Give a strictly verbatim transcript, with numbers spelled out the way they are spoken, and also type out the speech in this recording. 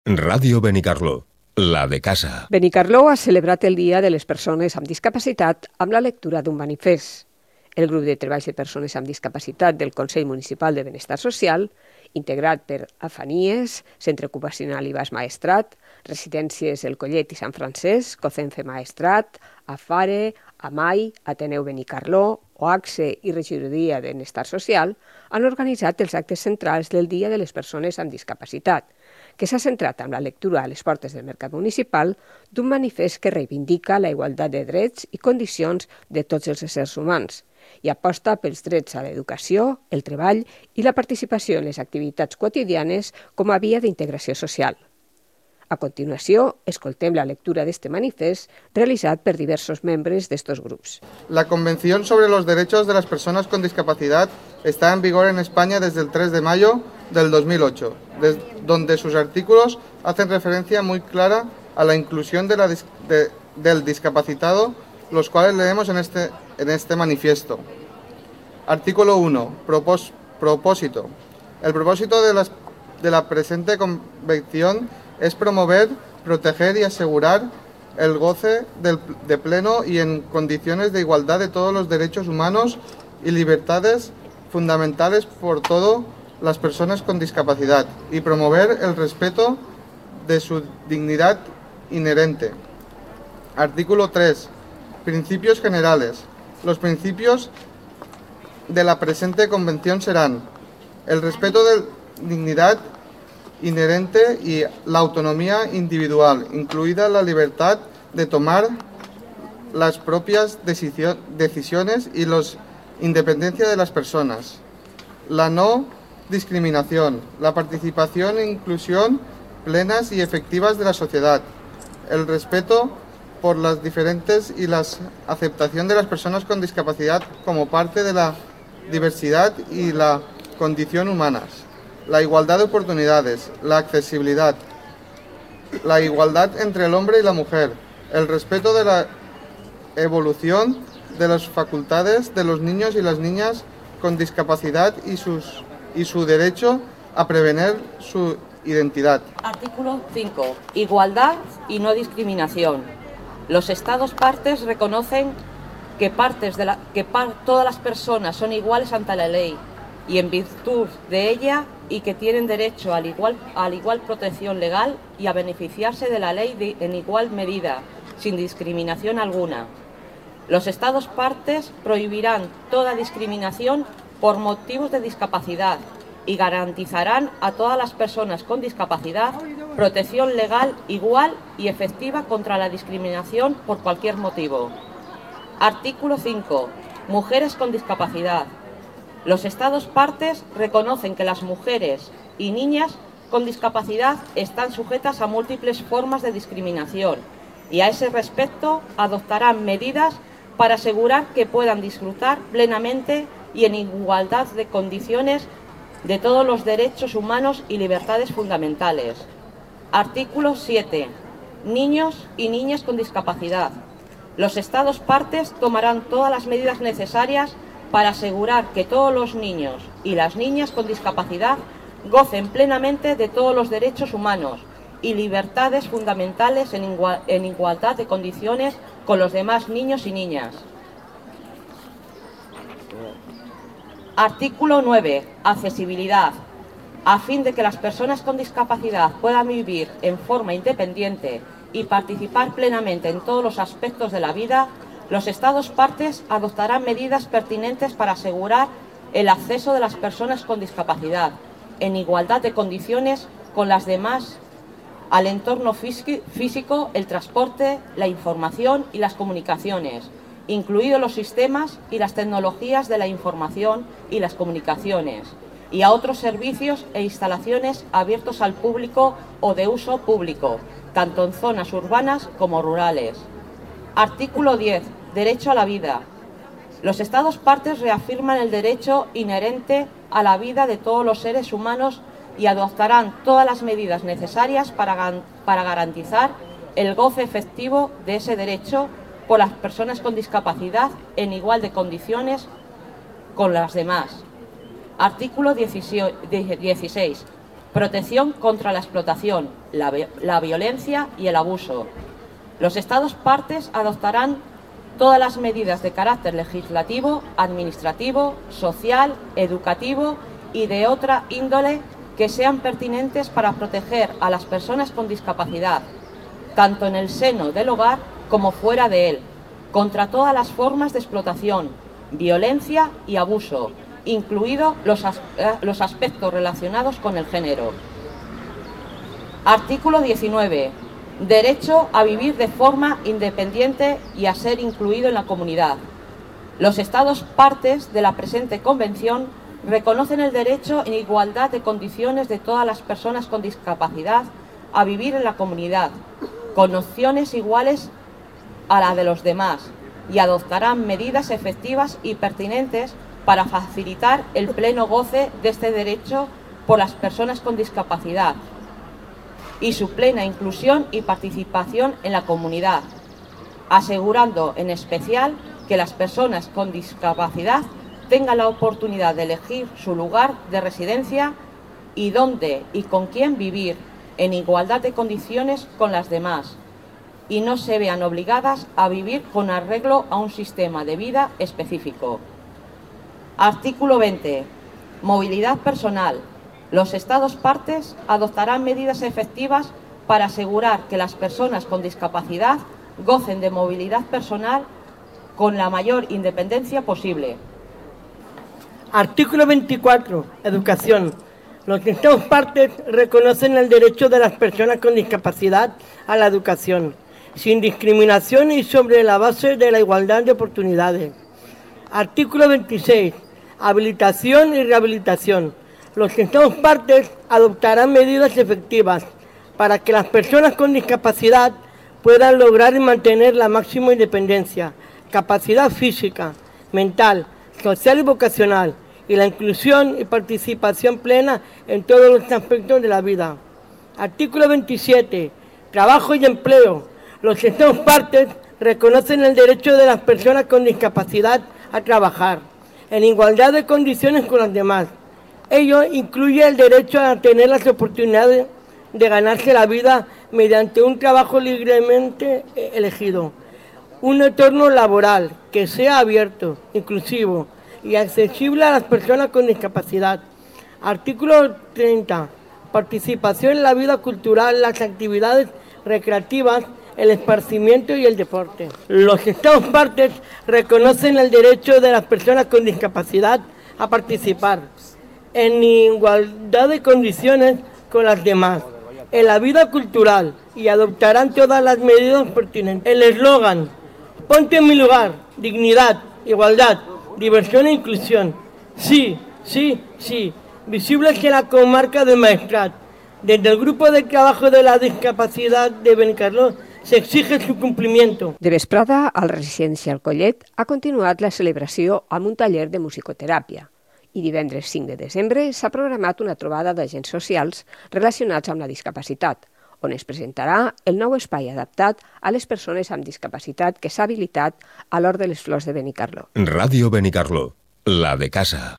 Ràdio Benicarló, la de casa. Benicarló ha celebrat el Dia de les Persones amb Discapacitat amb la lectura d'un manifest. El grup de treballs de persones amb discapacitat del Consell Municipal de Benestar Social, integrat per Afanies, Centre Ocupacional i Bas Maestrat, Residències El Collet i Sant Francesc, COCENFE Maestrat, AFARE, AMAI, Ateneu Benicarló, OACSE i Regidoria de Benestar Social, han organitzat els actes centrals del Dia de les Persones amb Discapacitat, que s'ha centrat en la lectura a les portes del Mercat Municipal d'un manifest que reivindica la igualtat de drets i condicions de tots els éssers humans i aposta pels drets a l'educació, el treball i la participació en les activitats quotidianes com a via d'integració social. A continuació, escoltem la lectura d'este manifest realizat per diversos membres d'estos grups. La Convención sobre los Derechos de las Personas con Discapacidad está en vigor en España desde el tres de mayo del dos mil ocho, donde sus artículos hacen referencia muy clara a la inclusión de la dis de, del discapacitado, los cuales leemos en este, en este manifiesto. Artículo uno. Propós propósito. El propósito de, las, de la presente convención es promover, proteger y asegurar el goce del, de pleno y en condiciones de igualdad de todos los derechos humanos y libertades fundamentales por todas las personas con discapacidad y promover el respeto de su dignidad inherente. Artículo tres. Principios generales. Los principios de la presente convención serán el respeto de la dignidad inherente y la autonomía individual, incluida la libertad de tomar las propias decisiones y la independencia de las personas, la no discriminación, la participación e inclusión plenas y efectivas de la sociedad, el respeto por las diferentes y la aceptación de las personas con discapacidad como parte de la diversidad y la condición humanas, la igualdad de oportunidades, la accesibilidad, la igualdad entre el hombre y la mujer, el respeto de la evolución de las facultades de los niños y las niñas con discapacidad y, sus, y su derecho a prevenir su identidad. Artículo cinco. Igualdad y no discriminación. Los Estados partes reconocen que, partes de la, que par, todas las personas son iguales ante la ley y en virtud de ella y que tienen derecho a la igual, a la igual protección legal y a beneficiarse de la ley de, en igual medida, sin discriminación alguna. Los Estados partes prohibirán toda discriminación por motivos de discapacidad y garantizarán a todas las personas con discapacidad protección legal igual y efectiva contra la discriminación por cualquier motivo. Artículo cinco. Mujeres con discapacidad. Los Estados partes reconocen que las mujeres y niñas con discapacidad están sujetas a múltiples formas de discriminación y a ese respecto adoptarán medidas para asegurar que puedan disfrutar plenamente y en igualdad de condiciones de todos los derechos humanos y libertades fundamentales. Artículo siete. Niños y niñas con discapacidad. Los Estados partes tomarán todas las medidas necesarias para asegurar que todos los niños y las niñas con discapacidad gocen plenamente de todos los derechos humanos y libertades fundamentales en, igual, en igualdad de condiciones con los demás niños y niñas. Artículo nueve. Accesibilidad. A fin de que las personas con discapacidad puedan vivir en forma independiente y participar plenamente en todos los aspectos de la vida, los Estados partes adoptarán medidas pertinentes para asegurar el acceso de las personas con discapacidad, en igualdad de condiciones con las demás, al entorno físico, el transporte, la información y las comunicaciones, incluidos los sistemas y las tecnologías de la información y las comunicaciones, y a otros servicios e instalaciones abiertos al público o de uso público, tanto en zonas urbanas como rurales. Artículo diez. Derecho a la vida. Los Estados partes reafirman el derecho inherente a la vida de todos los seres humanos y adoptarán todas las medidas necesarias para, para garantizar el goce efectivo de ese derecho por las personas con discapacidad en igual de condiciones con las demás. Artículo dieciséis. protección contra la explotación, la, la violencia y el abuso. Los Estados partes adoptarán todas las medidas de carácter legislativo, administrativo, social, educativo y de otra índole que sean pertinentes para proteger a las personas con discapacidad, tanto en el seno del hogar como fuera de él, contra todas las formas de explotación, violencia y abuso, incluidos los, as los aspectos relacionados con el género. Artículo diecinueve. Derecho a vivir de forma independiente y a ser incluido en la comunidad. Los Estados partes de la presente Convención reconocen el derecho en igualdad de condiciones de todas las personas con discapacidad a vivir en la comunidad, con opciones iguales a la de los demás, y adoptarán medidas efectivas y pertinentes para facilitar el pleno goce de este derecho por las personas con discapacidad y su plena inclusión y participación en la comunidad, asegurando en especial que las personas con discapacidad tengan la oportunidad de elegir su lugar de residencia y dónde y con quién vivir en igualdad de condiciones con las demás, y no se vean obligadas a vivir con arreglo a un sistema de vida específico. Artículo veinte. Movilidad personal. Los Estados partes adoptarán medidas efectivas para asegurar que las personas con discapacidad gocen de movilidad personal con la mayor independencia posible. Artículo veinticuatro. Educación. Los Estados partes reconocen el derecho de las personas con discapacidad a la educación, sin discriminación y sobre la base de la igualdad de oportunidades. Artículo veintiséis. Habilitación y rehabilitación. Los Estados partes adoptarán medidas efectivas para que las personas con discapacidad puedan lograr y mantener la máxima independencia, capacidad física, mental, social y vocacional, y la inclusión y participación plena en todos los aspectos de la vida. Artículo veintisiete. Trabajo y empleo. Los Estados partes reconocen el derecho de las personas con discapacidad a trabajar en igualdad de condiciones con las demás. Ello incluye el derecho a tener las oportunidades de ganarse la vida mediante un trabajo libremente elegido, un entorno laboral que sea abierto, inclusivo y accesible a las personas con discapacidad. Artículo treinta. Participación en la vida cultural, las actividades recreativas, el esparcimiento y el deporte. Los Estados partes reconocen el derecho de las personas con discapacidad a participar en igualdad de condiciones con las demás en la vida cultural y adoptarán todas las medidas pertinentes. El eslogan: ponte en mi lugar, dignidad, igualdad, diversión e inclusión. Sí, sí, sí. Visibles en la comarca de Maestrat. Desde el grupo de trabajo de la discapacidad de Benicarló se exige su compliment. De vesprada, al Residencial Collet ha continuat la celebració amb un taller de musicoteràpia i divendres cinc de desembre s'ha programat una trobada d'agents socials relacionats amb la discapacitat, on es presentarà el nou espai adaptat a les persones amb discapacitat que s'ha habilitat a l'Hort de les Flors de Benicarló. Radio Benicarló, la de casa.